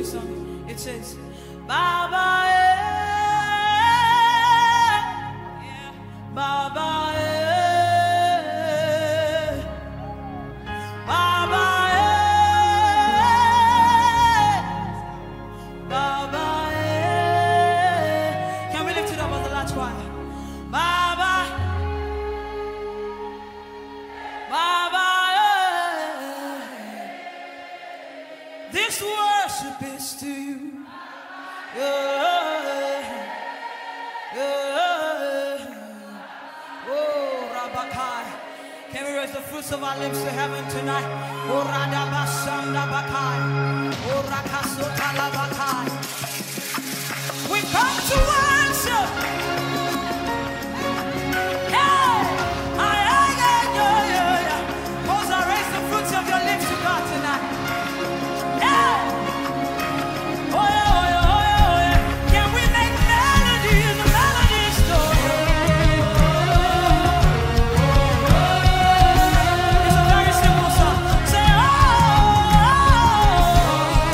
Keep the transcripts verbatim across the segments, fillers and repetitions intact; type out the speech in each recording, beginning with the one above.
song. It says, Baba, eh, yeah, Baba, eh, Baba, eh, Baba, eh. Can we lift it up on the last choir? Baba, Baba, eh. This worship is to you. Yeah, yeah. Oh, Rabakai. Can we raise the fruits of our lips to heaven tonight? Oh, Radabashanda Bakai. Oh, Rakasota Labakai. We come to worship. Yeah. Ah, yeah, yeah, yeah, yeah, yeah. Moses, raise the fruits of your lips to God tonight. Yeah. Oh, yeah, oh, yeah, oh, yeah, oh, yeah. Can we make melody in the melody store? It's a very simple song. Say, oh, oh, oh.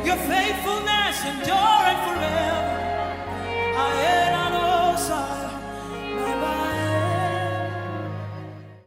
Your faithfulness endureth forever.